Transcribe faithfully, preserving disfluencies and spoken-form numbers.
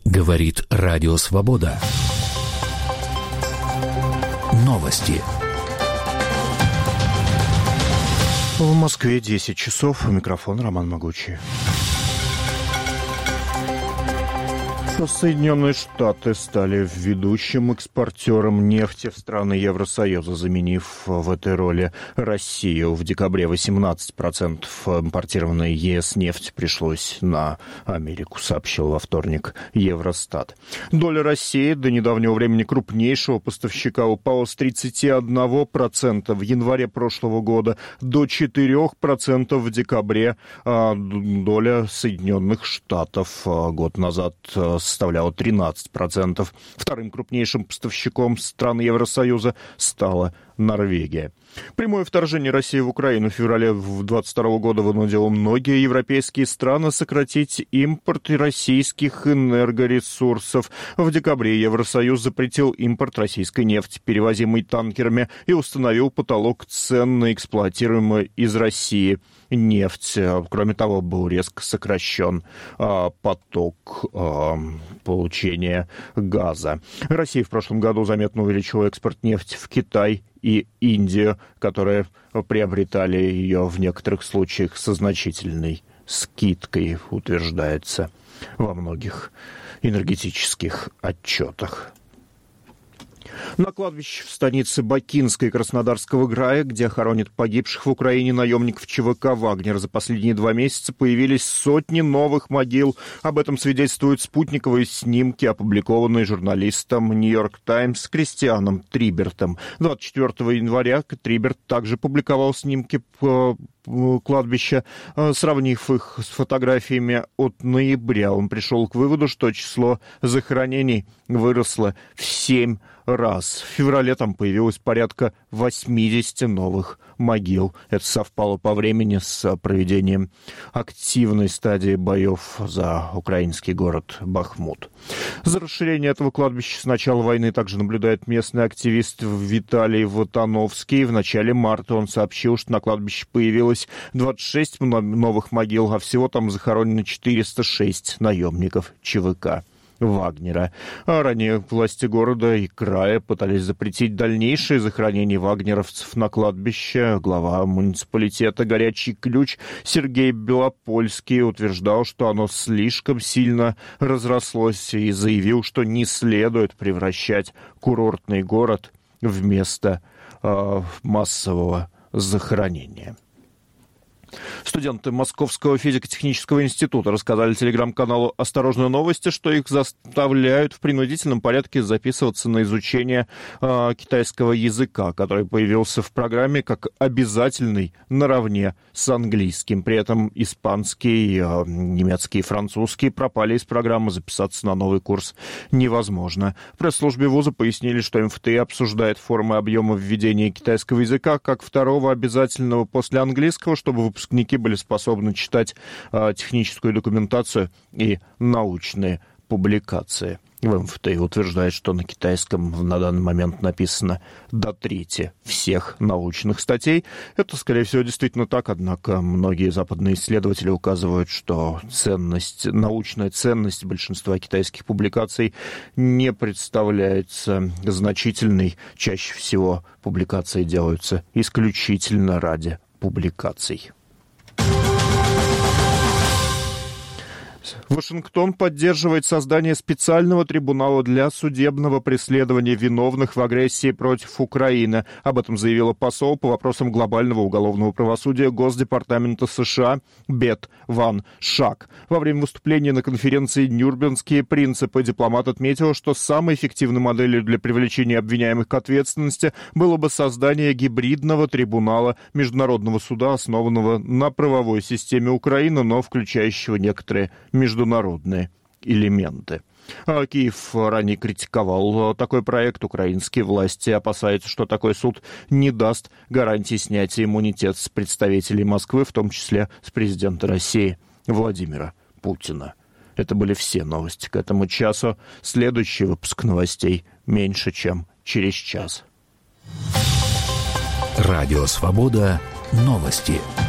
Говорит Радио Свобода. Новости. В Москве десять часов. Микрофон Роман Могучий. Соединенные Штаты стали ведущим экспортером нефти в страны Евросоюза, заменив в этой роли Россию. В декабре восемнадцать процентов импортированной ЕС нефти пришлось на Америку, сообщил во вторник Евростат. Доля России, до недавнего времени крупнейшего поставщика, упала с тридцати одного процента в январе прошлого года до четырёх процентов в декабре. Доля Соединенных Штатов год назад составляла тринадцать процентов. Вторым крупнейшим поставщиком стран Евросоюза стала Норвегия. Прямое вторжение России в Украину в феврале две тысячи двадцать второго года вынудило многие европейские страны сократить импорт российских энергоресурсов. В декабре Евросоюз запретил импорт российской нефти, перевозимой танкерами, и установил потолок цен на эксплуатируемую из России нефть. Кроме того, был резко сокращен а, поток а, получения газа. Россия в прошлом году заметно увеличила экспорт нефти в Китай и Индию, которые приобретали ее в некоторых случаях со значительной скидкой, утверждается во многих энергетических отчетах. На кладбище в станице Бакинской Краснодарского края, где хоронят погибших в Украине наемников ЧВК «Вагнер», за последние два месяца появились сотни новых могил. Об этом свидетельствуют спутниковые снимки, опубликованные журналистом «Нью-Йорк Таймс» Кристианом Трибертом. двадцать четвёртого января Триберт также публиковал снимки кладбища, сравнив их с фотографиями от ноября. Он пришел к выводу, что число захоронений выросло в семь раз. В феврале там появилось порядка восемьдесят новых могил. Это совпало по времени с проведением активной стадии боев за украинский город Бахмут. За расширение этого кладбища с начала войны также наблюдает местный активист Виталий Ватановский. В начале марта он сообщил, что на кладбище появилось двадцать шесть новых могил, а всего там захоронено четыреста шесть наемников ЧВК «Вагнера». А ранее власти города и края пытались запретить дальнейшее захоронение вагнеровцев на кладбище. Глава муниципалитета «Горячий ключ» Сергей Белопольский утверждал, что оно слишком сильно разрослось, и заявил, что не следует превращать курортный город в место э, массового захоронения. Студенты Московского физико-технического института рассказали телеграм-каналу «Осторожные новости», что их заставляют в принудительном порядке записываться на изучение э, китайского языка, который появился в программе как обязательный наравне с английским. При этом испанский, э, немецкий и французский пропали из программы, записаться на новый курс невозможно. В пресс-службе вуза пояснили, что эм эф тэ и обсуждает формы и объемы введения китайского языка как второго обязательного после английского, чтобы выпускники были способны читать э, техническую документацию и научные публикации. В эм эф тэ утверждает, что на китайском на данный момент написано до трети всех научных статей. Это, скорее всего, действительно так, однако многие западные исследователи указывают, что ценность, научная ценность большинства китайских публикаций не представляется значительной. Чаще всего публикации делаются исключительно ради публикаций. Вашингтон поддерживает создание специального трибунала для судебного преследования виновных в агрессии против Украины. Об этом заявила посол по вопросам глобального уголовного правосудия Госдепартамента США Бет Ван Шак. Во время выступления на конференции «Нюрнбергские принципы» дипломат отметил, что самой эффективной моделью для привлечения обвиняемых к ответственности было бы создание гибридного трибунала международного суда, основанного на правовой системе Украины, но включающего некоторые международные элементы. А Киев ранее критиковал такой проект. Украинские власти опасаются, что такой суд не даст гарантии снятия иммунитета с представителей Москвы, в том числе с президента России Владимира Путина. Это были все новости к этому часу. Следующий выпуск новостей меньше, чем через час. Радио «Свобода». Новости.